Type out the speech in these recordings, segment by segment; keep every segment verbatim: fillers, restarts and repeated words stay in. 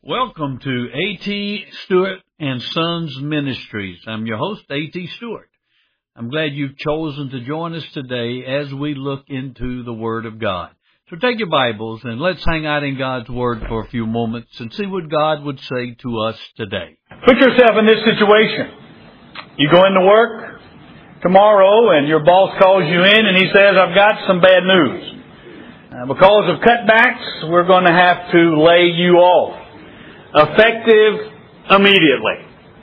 Welcome to A T. Stewart and Sons Ministries. I'm your host, A T. Stewart. I'm glad you've chosen to join us today as we look into the Word of God. So take your Bibles and let's hang out in God's Word for a few moments and see what God would say to us today. Put yourself in this situation. You go into work tomorrow and your boss calls you in and he says, I've got some bad news. Uh, because of cutbacks, we're going to have to lay you off. Effective immediately.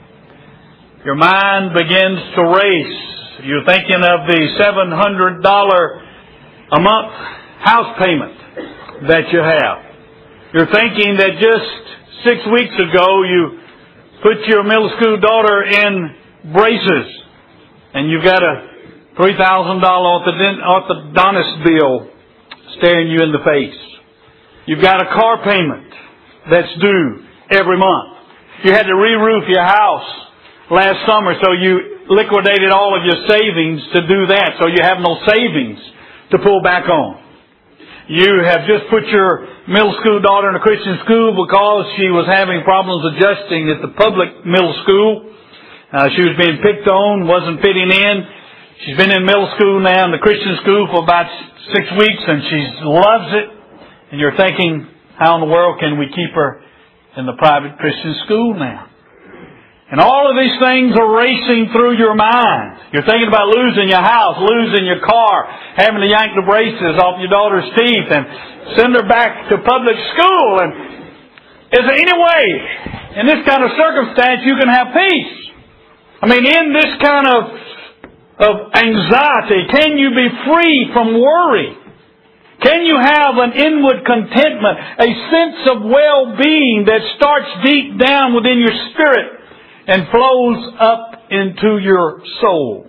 Your mind begins to race. You're thinking of the seven hundred dollars a month house payment that you have. You're thinking that just six weeks ago you put your middle school daughter in braces and you've got a three thousand dollars orthodontist bill staring you in the face. You've got a car payment that's due every month. You had to re-roof your house last summer, so you liquidated all of your savings to do that, so you have no savings to pull back on. You have just put your middle school daughter in a Christian school because she was having problems adjusting at the public middle school. Uh, she was being picked on, wasn't fitting in. She's been in middle school now, in the Christian school, for about six weeks, and she loves it. And you're thinking, how in the world can we keep her in the private Christian school now? And all of these things are racing through your mind. You're thinking about losing your house, losing your car, having to yank the braces off your daughter's teeth and send her back to public school. And is there any way, in this kind of circumstance, you can have peace? I mean, in this kind of, of anxiety, can you be free from worry? Can you have an inward contentment, a sense of well-being that starts deep down within your spirit and flows up into your soul?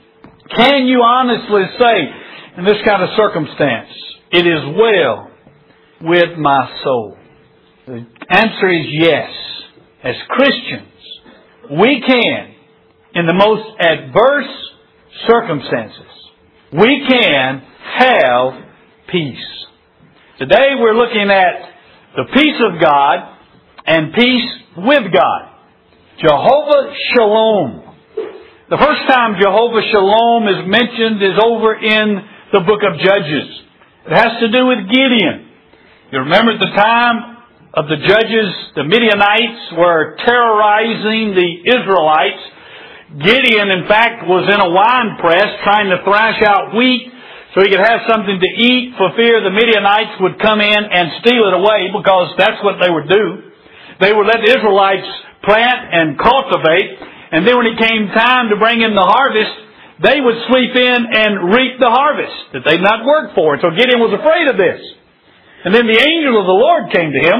Can you honestly say, in this kind of circumstance, it is well with my soul? The answer is yes. As Christians, we can, in the most adverse circumstances, we can have peace. Today we're looking at the peace of God and peace with God. Jehovah Shalom. The first time Jehovah Shalom is mentioned is over in the book of Judges. It has to do with Gideon. You remember at the time of the Judges, the Midianites were terrorizing the Israelites. Gideon, in fact, was in a wine press trying to thrash out wheat so he could have something to eat, for fear the Midianites would come in and steal it away, because that's what they would do. They would let the Israelites plant and cultivate, and then when it came time to bring in the harvest, they would sweep in and reap the harvest that they'd not worked for. So Gideon was afraid of this. And then the angel of the Lord came to him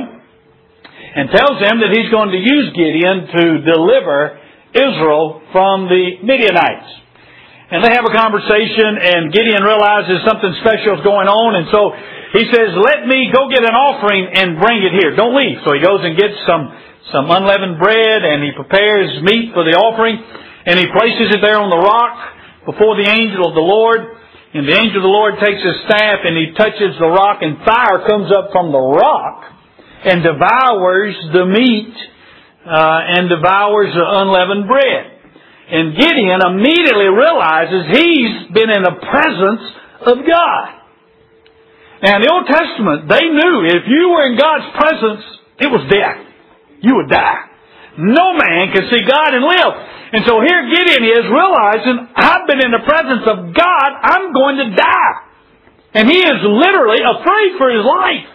and tells him that he's going to use Gideon to deliver Israel from the Midianites. And they have a conversation, and Gideon realizes something special is going on, and so he says, let me go get an offering and bring it here. Don't leave. So he goes and gets some, some unleavened bread, and he prepares meat for the offering, and he places it there on the rock before the angel of the Lord. And the angel of the Lord takes his staff, and he touches the rock, and fire comes up from the rock and devours the meat uh, and devours the unleavened bread. And Gideon immediately realizes he's been in the presence of God. Now in the Old Testament, they knew if you were in God's presence, it was death. You would die. No man can see God and live. And so here Gideon is realizing, I've been in the presence of God, I'm going to die. And he is literally afraid for his life.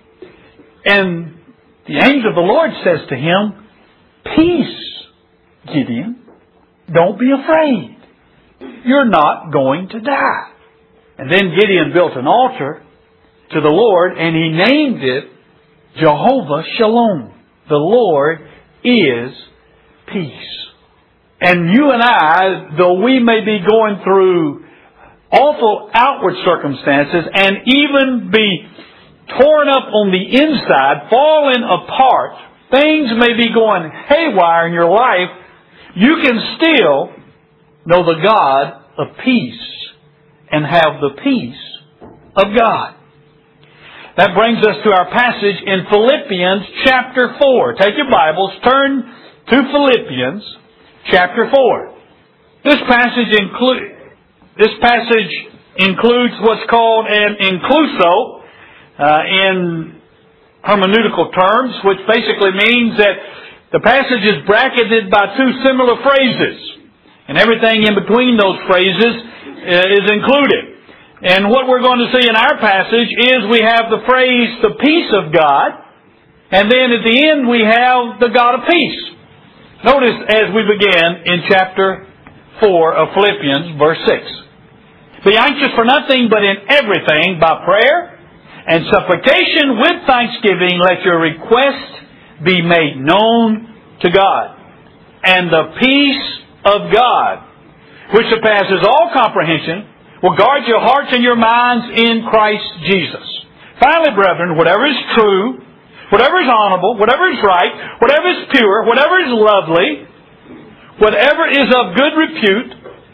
And the angel of the Lord says to him, peace, Gideon. Don't be afraid. You're not going to die. And then Gideon built an altar to the Lord, and he named it Jehovah Shalom. The Lord is peace. And you and I, though we may be going through awful outward circumstances and even be torn up on the inside, falling apart, things may be going haywire in your life, you can still know the God of peace and have the peace of God. That brings us to our passage in Philippians chapter four. Take your Bibles, turn to Philippians chapter four. This passage include, this passage includes what's called an incluso uh, in hermeneutical terms, which basically means that the passage is bracketed by two similar phrases, and everything in between those phrases uh, is included. And what we're going to see in our passage is we have the phrase, the peace of God, and then at the end we have the God of peace. Notice as we begin in chapter four of Philippians, verse six. Be anxious for nothing, but in everything, by prayer and supplication with thanksgiving, let your request be made known to God. And the peace of God, which surpasses all comprehension, will guard your hearts and your minds in Christ Jesus. Finally, brethren, whatever is true, whatever is honorable, whatever is right, whatever is pure, whatever is lovely, whatever is of good repute,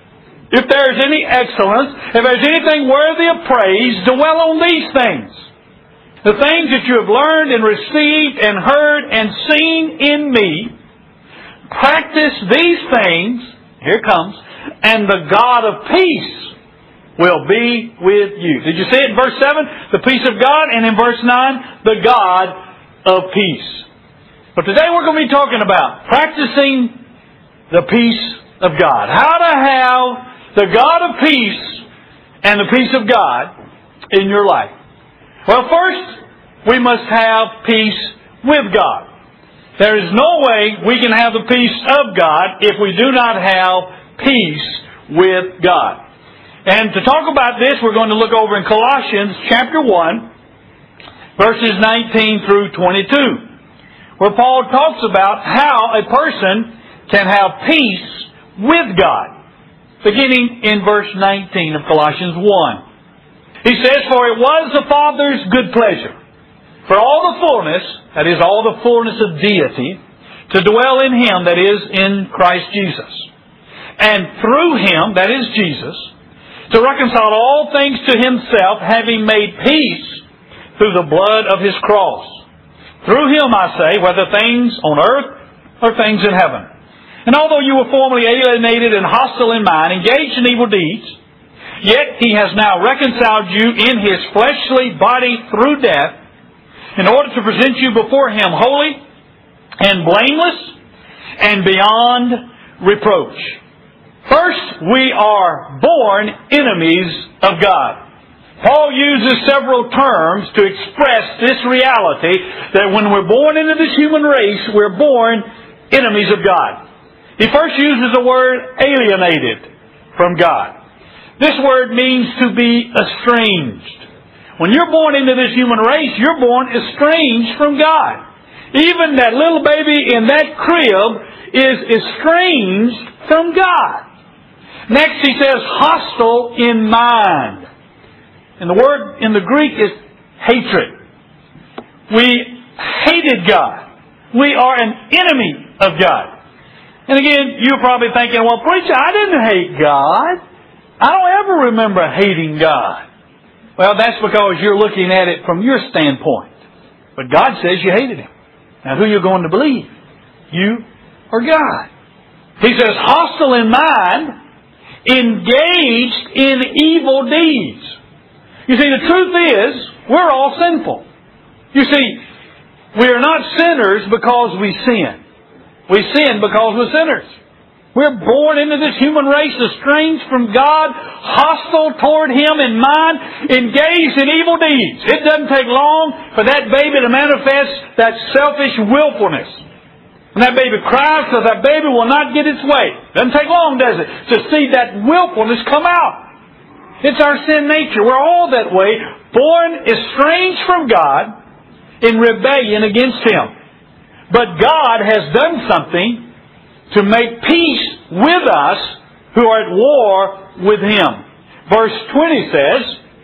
if there is any excellence, if there is anything worthy of praise, dwell on these things. The things that you have learned and received and heard and seen in me, practice these things, here it comes, and the God of peace will be with you. Did you see it in verse seven? The peace of God, and in verse nine, the God of peace. But today we're going to be talking about practicing the peace of God. How to have the God of peace and the peace of God in your life. Well, first, we must have peace with God. There is no way we can have the peace of God if we do not have peace with God. And to talk about this, we're going to look over in Colossians chapter one, verses nineteen through twenty-two, where Paul talks about how a person can have peace with God. Beginning in verse nineteen of Colossians one. He says, for it was the Father's good pleasure for all the fullness, that is, all the fullness of deity, to dwell in Him, that is, in Christ Jesus. And through Him, that is Jesus, to reconcile all things to Himself, having made peace through the blood of His cross. Through Him, I say, whether things on earth or things in heaven. And although you were formerly alienated and hostile in mind, engaged in evil deeds, yet He has now reconciled you in His fleshly body through death, in order to present you before Him holy and blameless and beyond reproach. First, we are born enemies of God. Paul uses several terms to express this reality that when we're born into this human race, we're born enemies of God. He first uses the word alienated from God. This word means to be estranged. When you're born into this human race, you're born estranged from God. Even that little baby in that crib is estranged from God. Next, he says, hostile in mind. And the word in the Greek is hatred. We hated God. We are an enemy of God. And again, you're probably thinking, well, preacher, I didn't hate God. I don't ever remember hating God. Well, that's because you're looking at it from your standpoint. But God says you hated Him. Now, who are you going to believe? You or God? He says, hostile in mind, engaged in evil deeds. You see, the truth is, we're all sinful. You see, we are not sinners because we sin. We sin because we're sinners. We're born into this human race estranged from God, hostile toward Him in mind, engaged in evil deeds. It doesn't take long for that baby to manifest that selfish willfulness. When that baby cries because that baby will not get its way. Doesn't take long, does it, to see that willfulness come out. It's our sin nature. We're all that way, born estranged from God in rebellion against Him. But God has done something to make peace with us who are at war with Him. Verse twenty says,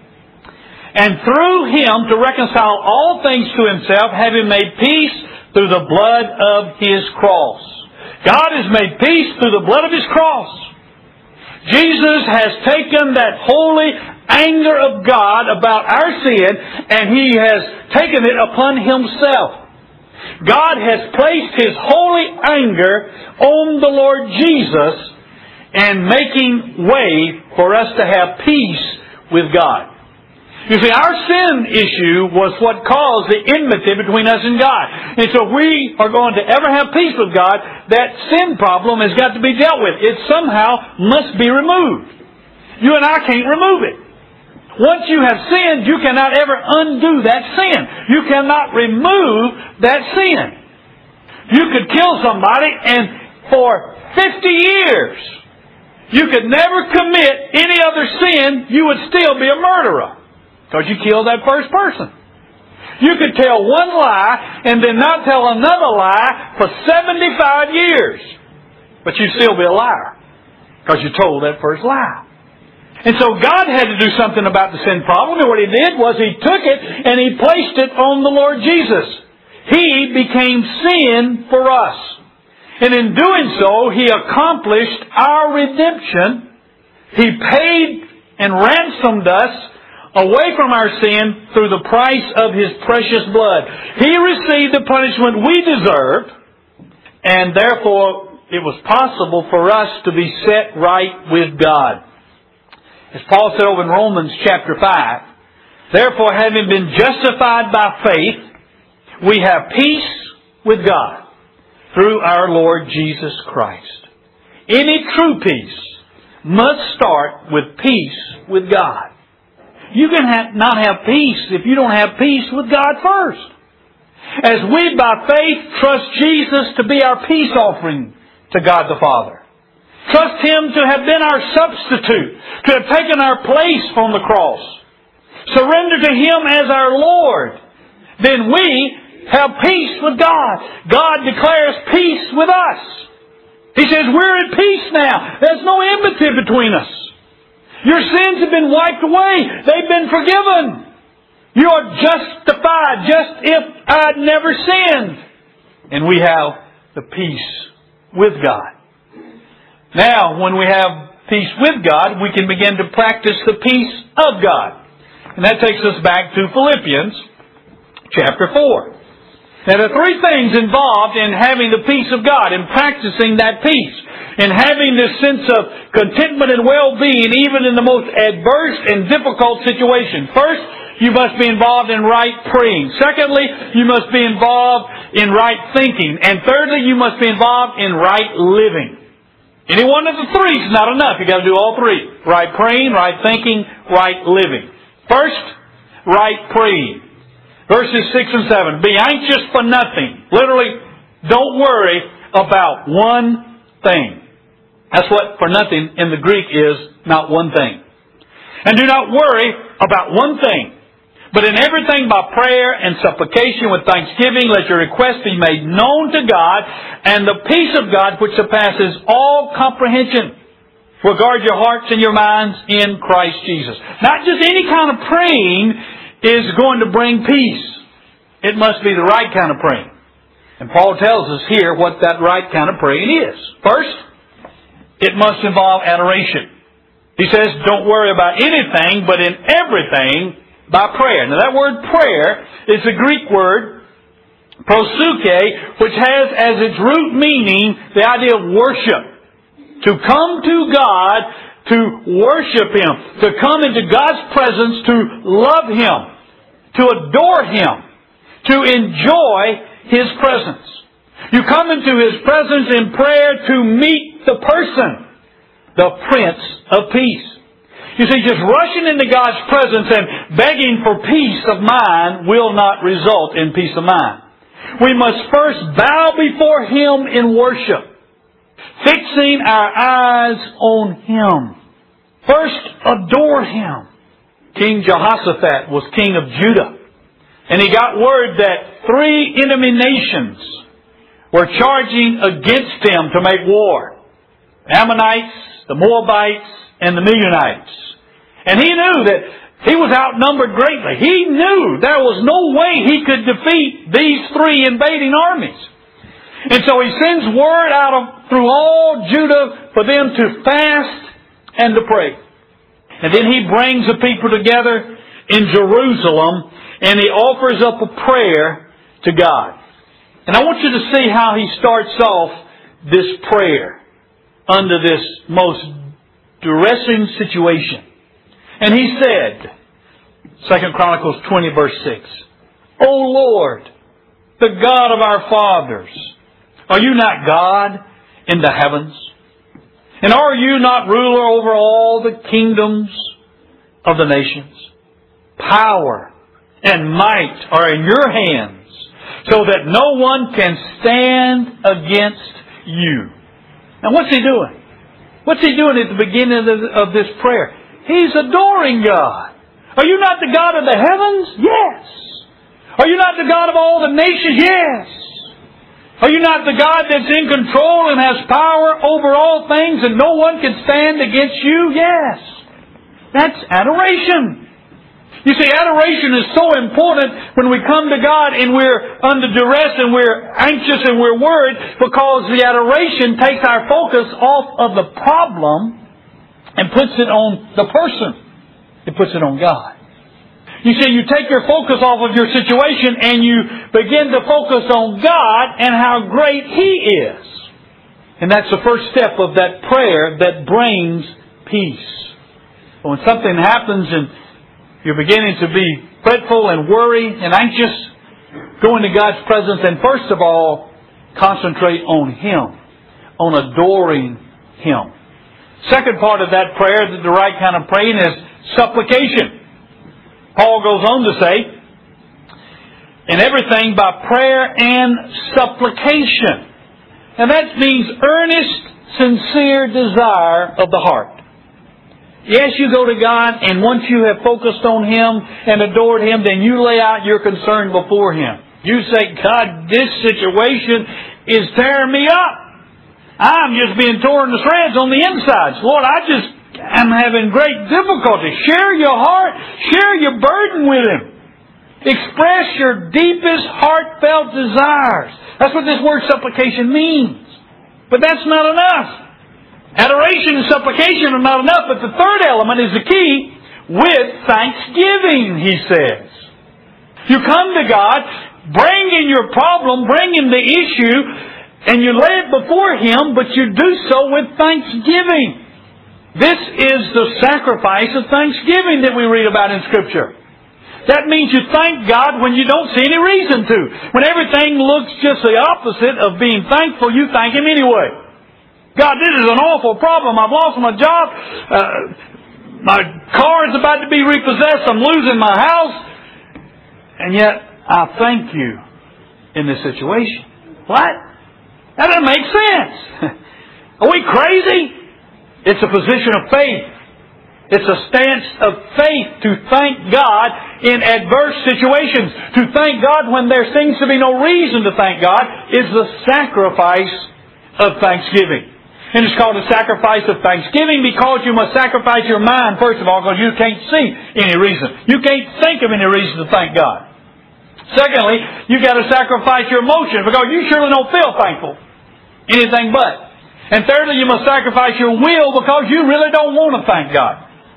and through Him to reconcile all things to Himself, having made peace through the blood of His cross. God has made peace through the blood of His cross. Jesus has taken that holy anger of God about our sin, and He has taken it upon Himself. God has placed His holy anger on the Lord Jesus and making way for us to have peace with God. You see, our sin issue was what caused the enmity between us and God. And so if we are going to ever have peace with God, that sin problem has got to be dealt with. It somehow must be removed. You and I can't remove it. Once you have sinned, you cannot ever undo that sin. You cannot remove that sin. You could kill somebody and for fifty years, you could never commit any other sin, you would still be a murderer. Because you killed that first person. You could tell one lie and then not tell another lie for seventy-five years. But you'd still be a liar. Because you told that first lie. And so God had to do something about the sin problem. And what He did was He took it and He placed it on the Lord Jesus. He became sin for us. And in doing so, He accomplished our redemption. He paid and ransomed us away from our sin through the price of His precious blood. He received the punishment we deserved, and therefore it was possible for us to be set right with God. As Paul said over in Romans chapter five, therefore having been justified by faith, we have peace with God through our Lord Jesus Christ. Any true peace must start with peace with God. You can have, not have peace if you don't have peace with God first. As we by faith trust Jesus to be our peace offering to God the Father. Trust Him to have been our substitute, to have taken our place on the cross. Surrender to Him as our Lord. Then we have peace with God. God declares peace with us. He says we're at peace now. There's no enmity between us. Your sins have been wiped away. They've been forgiven. You are justified just if I'd never sinned. And we have the peace with God. Now, when we have peace with God, we can begin to practice the peace of God. And that takes us back to Philippians chapter four. Now, there are three things involved in having the peace of God, in practicing that peace, in having this sense of contentment and well-being even in the most adverse and difficult situation. First, you must be involved in right praying. Secondly, you must be involved in right thinking. And thirdly, you must be involved in right living. Any one of the three is not enough. You've got to do all three. Right praying, right thinking, right living. First, right praying. Verses six and seven. Be anxious for nothing. Literally, don't worry about one thing. That's what for nothing in the Greek is, not one thing. And do not worry about one thing. But in everything by prayer and supplication with thanksgiving, let your requests be made known to God, and the peace of God which surpasses all comprehension will guard your hearts and your minds in Christ Jesus. Not just any kind of praying is going to bring peace. It must be the right kind of praying. And Paul tells us here what that right kind of praying is. First, it must involve adoration. He says, don't worry about anything, but in everything by prayer. Now that word prayer is the Greek word proseuche, which has as its root meaning the idea of worship. To come to God, to worship Him, to come into God's presence, to love Him, to adore Him, to enjoy His presence. You come into His presence in prayer to meet the person, the Prince of Peace. You see, just rushing into God's presence and begging for peace of mind will not result in peace of mind. We must first bow before Him in worship, fixing our eyes on Him. First, adore Him. King Jehoshaphat was king of Judah, and he got word that three enemy nations were charging against him to make war. The Ammonites, the Moabites, and the Midianites. And he knew that he was outnumbered greatly. He knew there was no way he could defeat these three invading armies. And so he sends word out of, through all Judah for them to fast and to pray. And then he brings the people together in Jerusalem and he offers up a prayer to God. And I want you to see how he starts off this prayer under this most distressing situation. And he said, Second Chronicles twenty verse six, O Lord, the God of our fathers, are you not God in the heavens? And are you not ruler over all the kingdoms of the nations? Power and might are in your hands, so that no one can stand against you. Now what's he doing? What's he doing at the beginning of, the, of this prayer? He's adoring God. Are you not the God of the heavens? Yes. Are you not the God of all the nations? Yes. Are you not the God that's in control and has power over all things and no one can stand against you? Yes. That's adoration. You see, adoration is so important when we come to God and we're under duress and we're anxious and we're worried, because the adoration takes our focus off of the problem and puts it on the person. It puts it on God. You see, you take your focus off of your situation and you begin to focus on God and how great He is. And that's the first step of that prayer that brings peace. But when something happens and you're beginning to be fretful and worried and anxious, go into God's presence and first of all, concentrate on Him, on adoring Him. Second part of that prayer, the right kind of praying, is supplication. Paul goes on to say, in everything by prayer and supplication. And that means earnest, sincere desire of the heart. Yes, you go to God, and once you have focused on Him and adored Him, then you lay out your concern before Him. You say, God, this situation is tearing me up. I'm just being torn to shreds on the insides. Lord, I just am having great difficulty. Share your heart. Share your burden with Him. Express your deepest heartfelt desires. That's what this word supplication means. But that's not enough. Adoration and supplication are not enough, but the third element is the key, with thanksgiving, he says. You come to God, bring in your problem, bring in the issue, and you lay it before Him, but you do so with thanksgiving. This is the sacrifice of thanksgiving that we read about in Scripture. That means you thank God when you don't see any reason to. When everything looks just the opposite of being thankful, you thank Him anyway. God, this is an awful problem. I've lost my job. Uh, my car is about to be repossessed. I'm losing my house. And yet, I thank You in this situation. What? That doesn't make sense. Are we crazy? It's a position of faith. It's a stance of faith to thank God in adverse situations. To thank God when there seems to be no reason to thank God is the sacrifice of thanksgiving. And it's called a sacrifice of thanksgiving because you must sacrifice your mind, first of all, because you can't see any reason. You can't think of any reason to thank God. Secondly, you've got to sacrifice your emotion because you surely don't feel thankful. Anything but. And thirdly, you must sacrifice your will because you really don't want to thank God.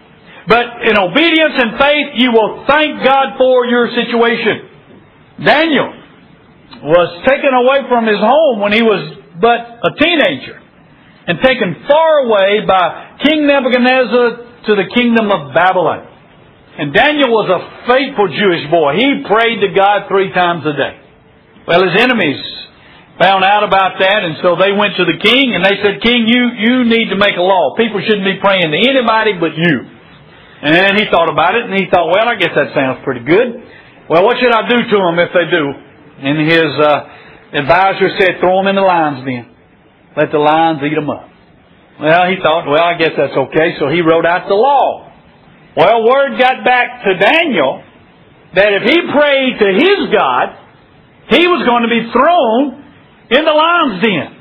But in obedience and faith, you will thank God for your situation. Daniel was taken away from his home when he was but a teenager and taken far away by King Nebuchadnezzar to the kingdom of Babylon. And Daniel was a faithful Jewish boy. He prayed to God three times a day. Well, his enemies found out about that, and so they went to the king and they said, King, you, you need to make a law. People shouldn't be praying to anybody but you. And he thought about it and he thought, well, I guess that sounds pretty good. Well, what should I do to them if they do? And his uh, advisor said, throw them in the lion's den. Let the lions eat them up. Well, he thought, well, I guess that's okay. So he wrote out the law. Well, word got back to Daniel that if he prayed to his God, he was going to be thrown in the lion's den.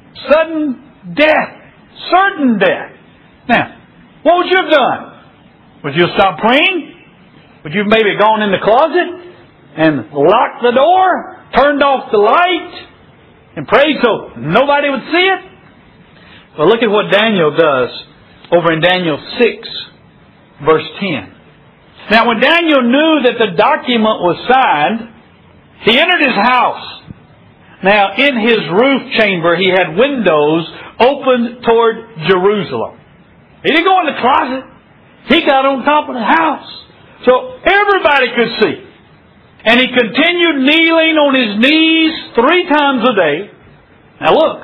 Sudden death. Certain death. Now, what would you have done? Would you have stopped praying? Would you have maybe gone in the closet and locked the door, turned off the light, and prayed so nobody would see it? Well, look at what Daniel does over in Daniel six verse ten. Now when Daniel knew that the document was signed, he entered his house. Now in his roof chamber he had windows opened toward Jerusalem. He didn't go in the closet. He got on top of the house, so everybody could see. And he continued kneeling on his knees three times a day. Now look,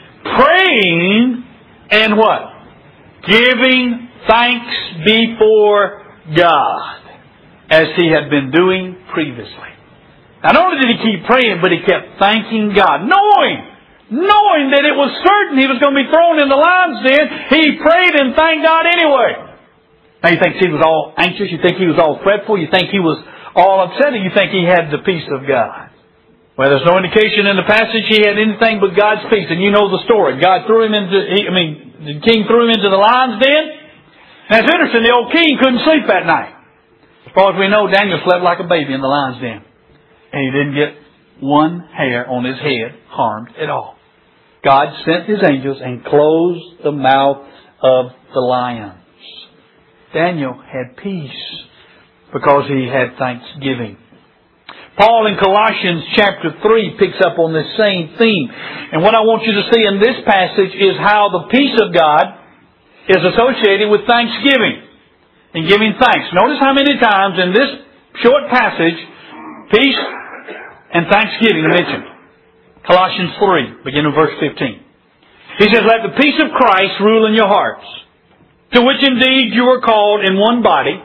praying and what? Giving thanks before God, as he had been doing previously. Not only did he keep praying, but he kept thanking God, knowing, knowing that it was certain he was going to be thrown in the lion's den. He prayed and thanked God anyway. Now you think he was all anxious? You think he was all fretful? You think he was all upset? Or you think he had the peace of God? Well, there's no indication in the passage he had anything but God's peace. And you know the story. God threw him into, he, I mean, the king threw him into the lion's den. And it's interesting, the old king couldn't sleep that night. As far as we know, Daniel slept like a baby in the lion's den. And he didn't get one hair on his head harmed at all. God sent His angels and closed the mouth of the lions. Daniel had peace because he had thanksgiving. Paul in Colossians chapter three picks up on this same theme. And what I want you to see in this passage is how the peace of God is associated with thanksgiving and giving thanks. Notice how many times in this short passage peace and thanksgiving are mentioned. Colossians three, beginning with verse fifteen. He says, "Let the peace of Christ rule in your hearts, to which indeed you were called in one body,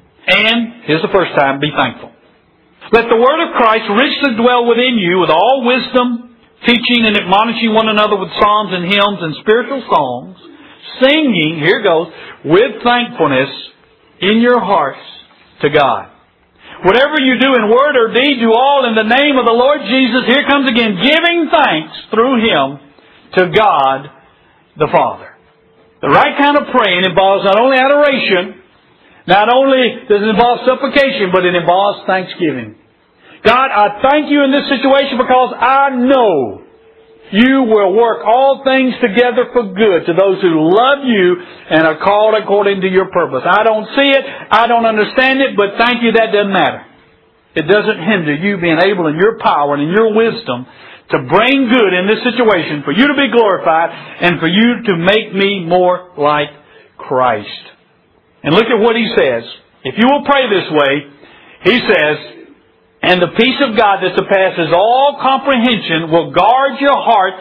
and," here's the first time, "be thankful. Let the word of Christ richly dwell within you with all wisdom, teaching and admonishing one another with psalms and hymns and spiritual songs, singing," here it goes, "with thankfulness in your hearts to God. Whatever you do in word or deed, do all in the name of the Lord Jesus," here comes again, "giving thanks through Him to God the Father." The right kind of praying involves not only adoration, not only does it involve supplication, but it involves thanksgiving. God, I thank you in this situation because I know you will work all things together for good to those who love you and are called according to your purpose. I don't see it, I don't understand it, but thank you, that doesn't matter. It doesn't hinder you being able in your power and in your wisdom to bring good in this situation, for you to be glorified and for you to make me more like Christ. And look at what he says. If you will pray this way, he says, "And the peace of God that surpasses all comprehension will guard your hearts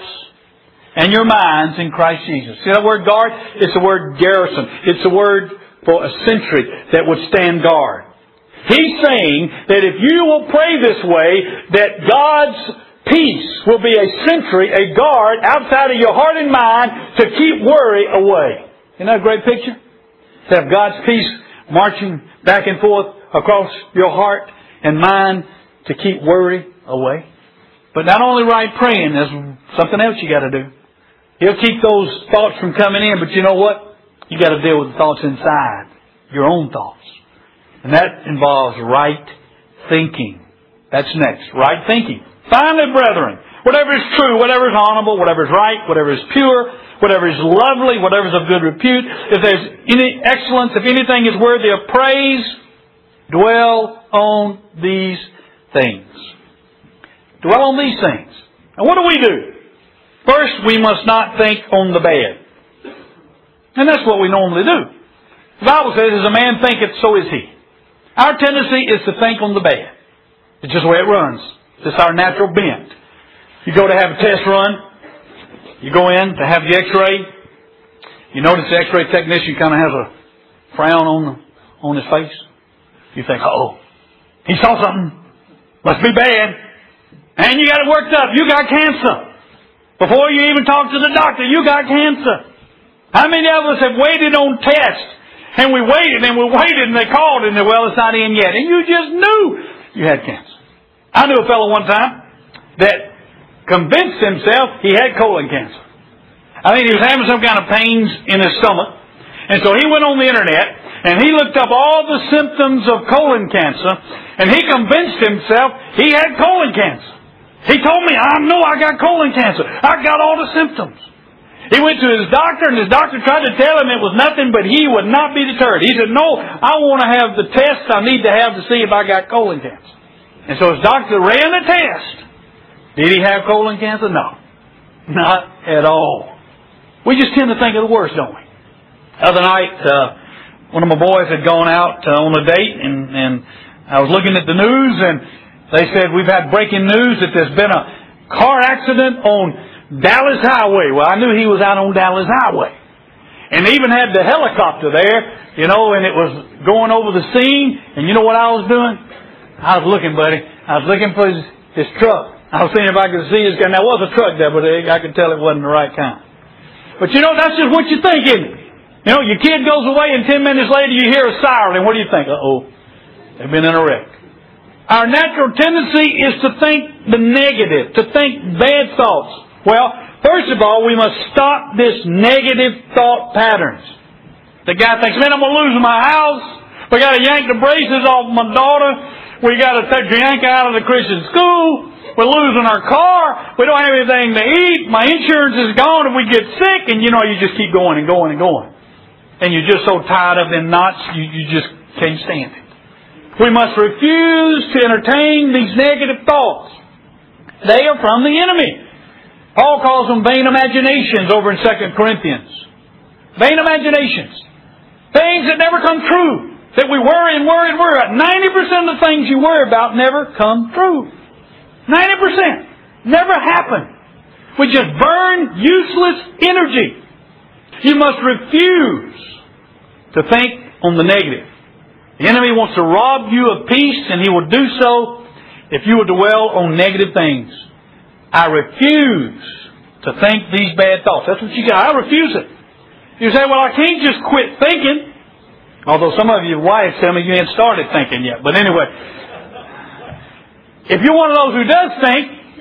and your minds in Christ Jesus." See that word guard? It's the word garrison. It's the word for a sentry that would stand guard. He's saying that if you will pray this way, that God's peace will be a sentry, a guard outside of your heart and mind to keep worry away. Isn't that a great picture? To have God's peace marching back and forth across your heart and mind to keep worry away. But not only right praying, there's something else you got to do. He'll keep those thoughts from coming in, but you know what? You got to deal with the thoughts inside, your own thoughts. And that involves right thinking. That's next. Right thinking. Finally, brethren, whatever is true, whatever is honorable, whatever is right, whatever is pure, whatever is lovely, whatever is of good repute, if there's any excellence, if anything is worthy of praise, dwell on these things. Dwell on these things. And what do we do? First, we must not think on the bad. And that's what we normally do. The Bible says, "As a man thinketh, so is he." Our tendency is to think on the bad. It's just the way it runs. It's our natural bent. You go to have a test run. You go in to have the x-ray. You notice the x-ray technician kind of has a frown on the, on his face. You think, "Oh, he saw something. Must be bad." And you got it worked up. You got cancer. Before you even talk to the doctor, you got cancer. How many of us have waited on tests? And we waited and we waited and they called and they, "Well, it's not in yet." And you just knew you had cancer. I knew a fellow one time that convinced himself he had colon cancer. I think he was having some kind of pains in his stomach. And so he went on the internet and he looked up all the symptoms of colon cancer and he convinced himself he had colon cancer. He told me, "I know I got colon cancer. I got all the symptoms." He went to his doctor, and his doctor tried to tell him it was nothing, but he would not be deterred. He said, no, I want to have the tests I need to have to see if I got colon cancer. And so his doctor ran the test. Did he have colon cancer? No. Not at all. We just tend to think of the worst, don't we? The other night, uh, one of my boys had gone out uh, on a date, and, and I was looking at the news, and they said, we've had breaking news that there's been a car accident on Dallas Highway. Well, I knew he was out on Dallas Highway. And they even had the helicopter there, you know, and it was going over the scene. And you know what I was doing? I was looking, buddy. I was looking for his, his truck. I was seeing if I could see his car. Now, there was a truck there, but I could tell it wasn't the right kind. But you know, that's just what you think, isn't it? You know, your kid goes away, and ten minutes later you hear a siren, and what do you think? Uh-oh, they've been in a wreck. Our natural tendency is to think the negative, to think bad thoughts. Well, first of all, we must stop this negative thought patterns. The guy thinks, man, I'm going to lose my house. We got to yank the braces off my daughter. We got to take yank her out of the Christian school. We're losing our car. We don't have anything to eat. My insurance is gone if we get sick. And, you know, you just keep going and going and going. And you're just so tired of them knots, you, you just can't stand it. We must refuse to entertain these negative thoughts. They are from the enemy. Paul calls them vain imaginations over in Second Corinthians. Vain imaginations. Things that never come true. That we worry and worry and worry about. ninety percent of the things you worry about never come true. ninety percent. Never happen. We just burn useless energy. You must refuse to think on the negative. The enemy wants to rob you of peace, and he will do so if you will dwell on negative things. I refuse to think these bad thoughts. That's what you got. I refuse it. You say, well, I can't just quit thinking. Although some of your wives tell me you ain't started thinking yet. But anyway, if you're one of those who does think,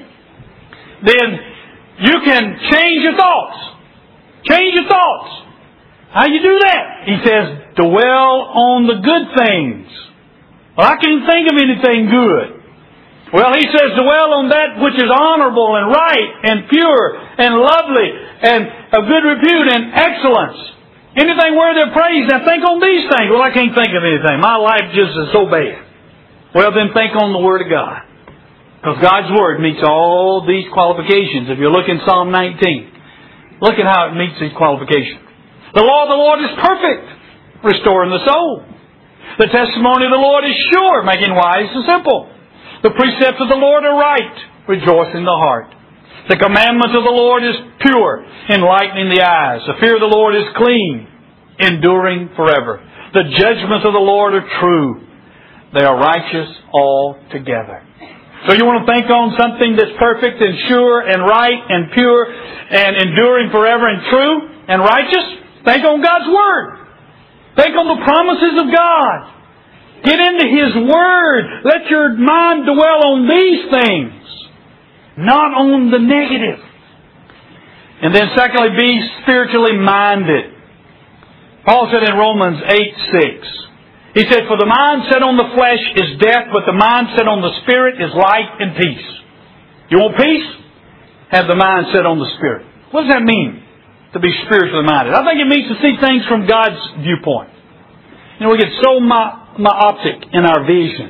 then you can change your thoughts. Change your thoughts. How you do that? He says, dwell on the good things. Well, I can't think of anything good. Well, he says, dwell on that which is honorable and right and pure and lovely and of good repute and excellence. Anything worthy of praise. Now think on these things. Well, I can't think of anything. My life just is so bad. Well, then think on the Word of God. Because God's Word meets all these qualifications. If you look in Psalm nineteen, look at how it meets these qualifications. The law of the Lord is perfect, restoring the soul. The testimony of the Lord is sure, making wise the simple. The precepts of the Lord are right, rejoicing the heart. The commandment of the Lord is pure, enlightening the eyes. The fear of the Lord is clean, enduring forever. The judgments of the Lord are true. They are righteous altogether. So you want to think on something that's perfect and sure and right and pure and enduring forever and true and righteous? Think on God's Word. Think on the promises of God. Get into His Word. Let your mind dwell on these things, not on the negative. And then secondly, be spiritually minded. Paul said in Romans eight six, he said, for the mind set on the flesh is death, but the mind set on the Spirit is life and peace. You want peace? Have the mind set on the Spirit. What does that mean, to be spiritually minded? I think it means to see things from God's viewpoint. You know, we get so my, myopic in our vision.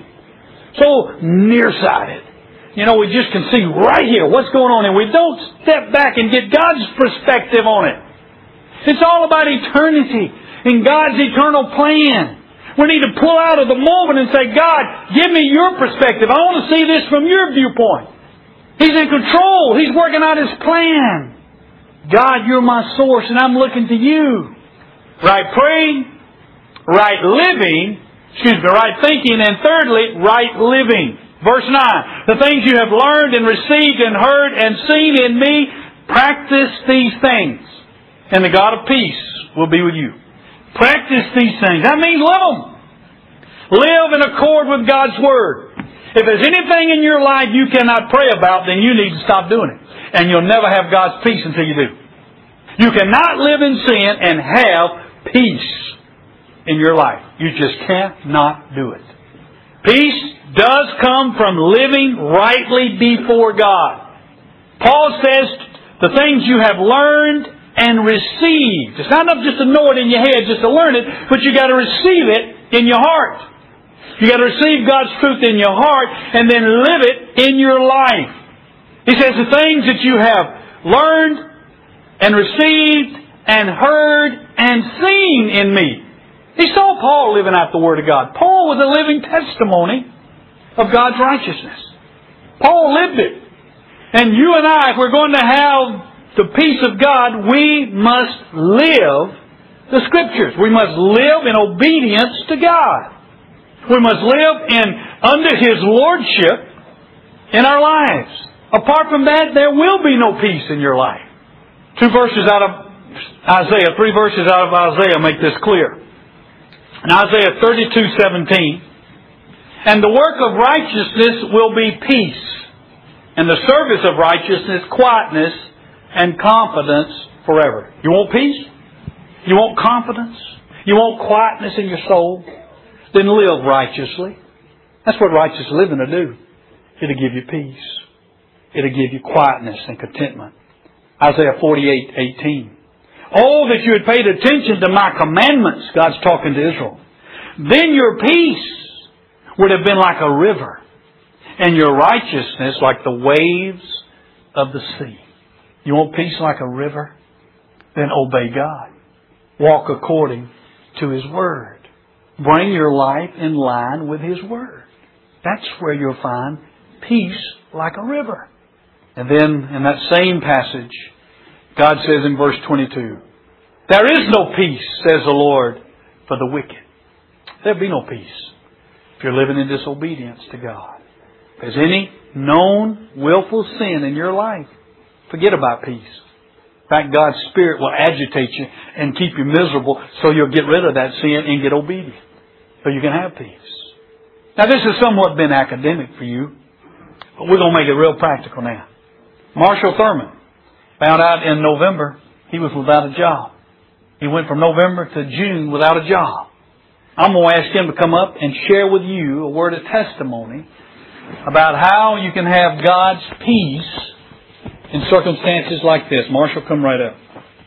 So nearsighted. You know, we just can see right here what's going on, and we don't step back and get God's perspective on it. It's all about eternity and God's eternal plan. We need to pull out of the moment and say, God, give me your perspective. I want to see this from your viewpoint. He's in control. He's working out His plan. God, you're my source, and I'm looking to you. Right praying, right living, excuse me, right thinking, and thirdly, right living. Verse nine, the things you have learned and received and heard and seen in me, practice these things, and the God of peace will be with you. Practice these things. That means live them. Live in accord with God's Word. If there's anything in your life you cannot pray about, then you need to stop doing it. And you'll never have God's peace until you do. You cannot live in sin and have peace in your life. You just cannot do it. Peace does come from living rightly before God. Paul says, the things you have learned and received. It's not enough just to know it in your head, just to learn it, but you got to receive it in your heart. You got to receive God's truth in your heart and then live it in your life. He says the things that you have learned and received and heard and seen in me. He saw Paul living out the Word of God. Paul was a living testimony of God's righteousness. Paul lived it. And you and I, if we're going to have the peace of God, we must live the Scriptures. We must live in obedience to God. We must live in under His Lordship in our lives. Apart from that, there will be no peace in your life. Two verses out of Isaiah, three verses out of Isaiah make this clear. In Isaiah thirty-two seventeen, and the work of righteousness will be peace, and the service of righteousness, quietness and confidence forever. You want peace? You want confidence? You want quietness in your soul? Then live righteously. That's what righteous living will do. It'll give you peace. It'll give you quietness and contentment. Isaiah forty-eight eighteen. Oh, that you had paid attention to my commandments, God's talking to Israel. Then your peace would have been like a river, and your righteousness like the waves of the sea. You want peace like a river? Then obey God. Walk according to His Word. Bring your life in line with His Word. That's where you'll find peace like a river. And then in that same passage, God says in verse twenty-two, there is no peace, says the Lord, for the wicked. There'll be no peace if you're living in disobedience to God. If there's any known willful sin in your life, forget about peace. In fact, God's Spirit will agitate you and keep you miserable so you'll get rid of that sin and get obedient. So you can have peace. Now this has somewhat been academic for you, but we're going to make it real practical now. Marshall Thurman found out in November he was without a job. He went from November to June without a job. I'm going to ask him to come up and share with you a word of testimony about how you can have God's peace in circumstances like this. Marshall, come right up.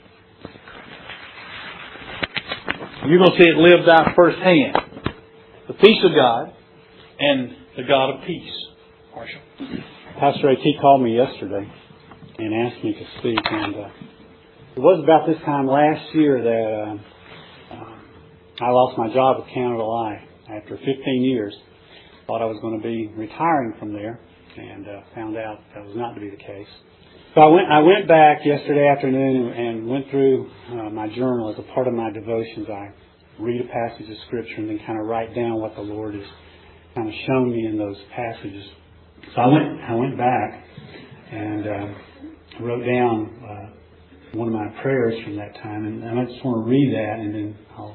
You're going to see it lived out firsthand. The peace of God and the God of peace. Marshall. Pastor A T called me yesterday and asked me to speak. And uh, it was about this time last year that uh, uh, I lost my job with Canada Life after fifteen years. Thought I was going to be retiring from there, and uh, found out that was not to be the case. So I went. I went back yesterday afternoon and, and went through uh, my journal as a part of my devotions. I read a passage of Scripture and then kind of write down what the Lord has kind of shown me in those passages. So I went. I went back and uh, wrote down uh, one of my prayers from that time, and, and I just want to read that, and then I'll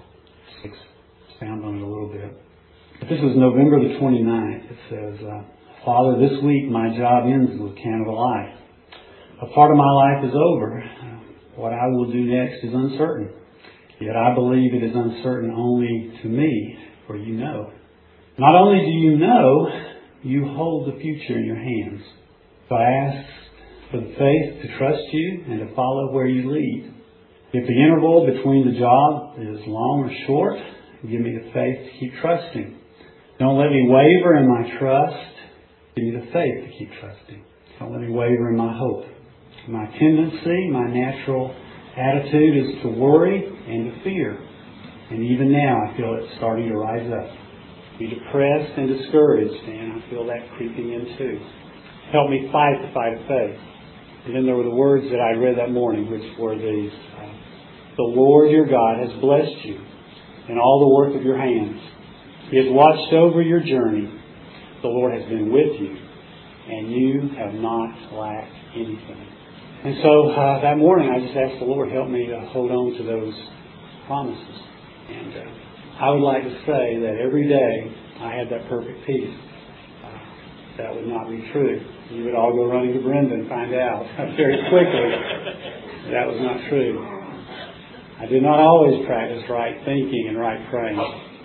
expound on it a little bit. But this was November the twenty-ninth. It says, uh, Father, this week my job ends with Canada Life. A part of my life is over. What I will do next is uncertain. Yet I believe it is uncertain only to me, for you know. Not only do you know, you hold the future in your hands. So I ask for the faith to trust you and to follow where you lead. If the interval between the job is long or short, give me the faith to keep trusting. Don't let me waver in my trust. Give me the faith to keep trusting. Don't let me waver in my hope. My tendency, my natural attitude is to worry and to fear. And even now I feel it starting to rise up. Be depressed and discouraged, and I feel that creeping in too. Help me fight the fight of faith. And then there were the words that I read that morning, which were these. Uh, the Lord your God has blessed you in all the work of your hands. He has watched over your journey. The Lord has been with you, and you have not lacked anything. And so uh, that morning I just asked the Lord, help me to hold on to those promises. And uh, I would like to say that every day I had that perfect peace. Uh, that would not be true. You would all go running to Brenda and find out very quickly that was not true. I did not always practice right thinking and right praying.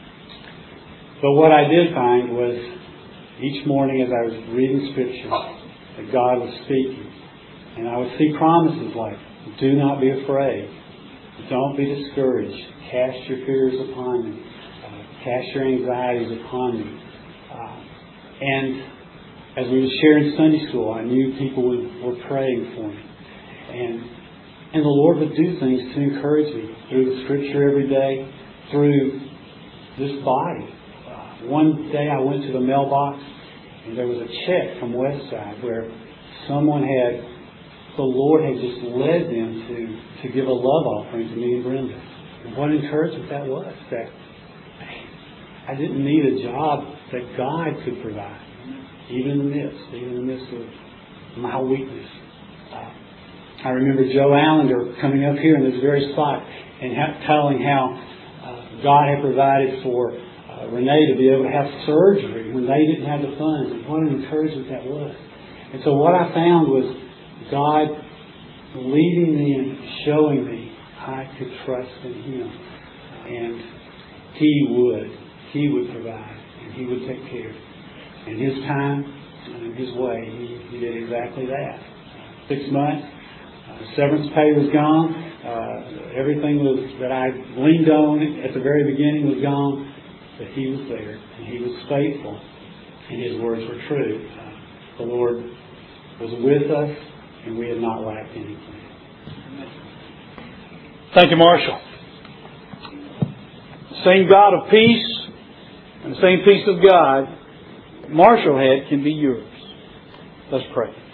But what I did find was each morning as I was reading Scripture that God was speaking. And I would see promises like, do not be afraid. Don't be discouraged. Cast your fears upon me. Uh, cast your anxieties upon me. Uh, and as we were sharing Sunday school, I knew people would, were praying for me. And, and the Lord would do things to encourage me through the Scripture every day, through this body. Uh, one day I went to the mailbox and there was a check from Westside where someone had, the Lord had just led them to, to give a love offering to me and Brenda. And what encouragement that was, that I didn't need a job that God could provide, even in the midst, even in the midst of my weakness. Uh, I remember Joe Allender coming up here in this very spot and ha- telling how uh, God had provided for uh, Renee to be able to have surgery when they didn't have the funds. And what an encouragement that was. And so what I found was God leading me and showing me I could trust in Him. And He would. He would provide. And He would take care. In His time and in His way, He, he did exactly that. Six months, uh, severance pay was gone. Uh, everything was that I leaned on at the very beginning was gone. But He was there. And He was faithful. And His words were true. Uh, the Lord was with us. And we have not lacked anything. Thank you, Marshall. The same God of peace and the same peace of God Marshall had can be yours. Let's pray.